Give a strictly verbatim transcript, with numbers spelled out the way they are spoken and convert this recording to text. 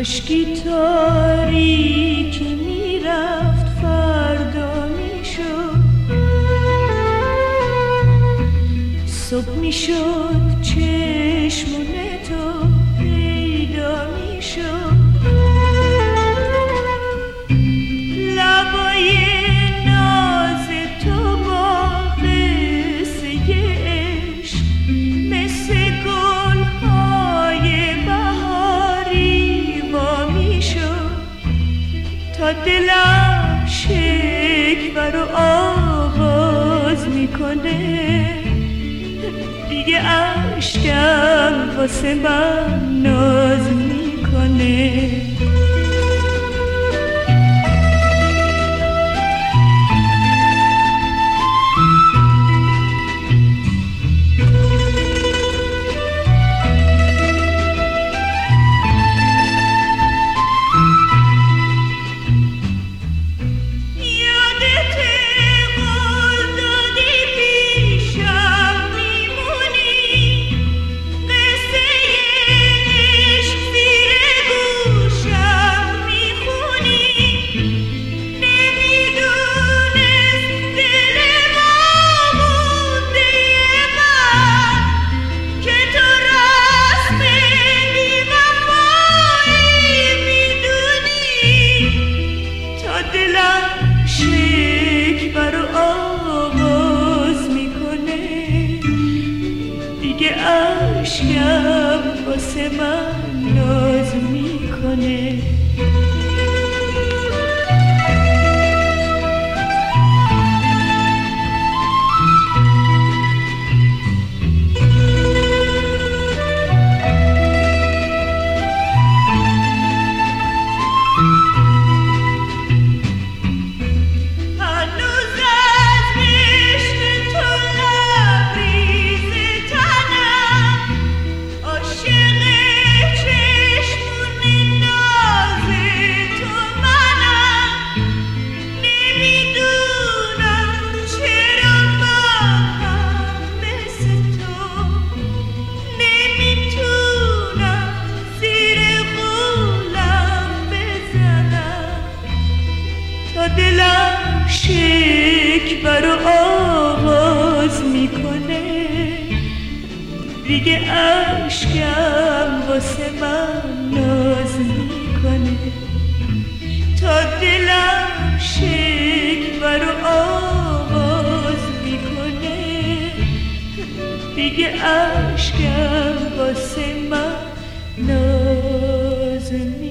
کاشکی تاریکی میرفت فردا میشد، صبح میشد چشمون تو پیدا میشد، لبای ناز تو با قصه عشق مثل گلهای بهاری وا میشد، تا دلم شکوه رو آغاز میکنه، دیگه عشقم واسه من ناز میکنه. عشقم واسه من ناز میکنه. دلم شکوه رو آغاز میکنه، دیگه عشقم واسه من ناز میکنه، تا دلم شکوه رو آغاز میکنه، دیگه عشقم واسه من ناز میکنه.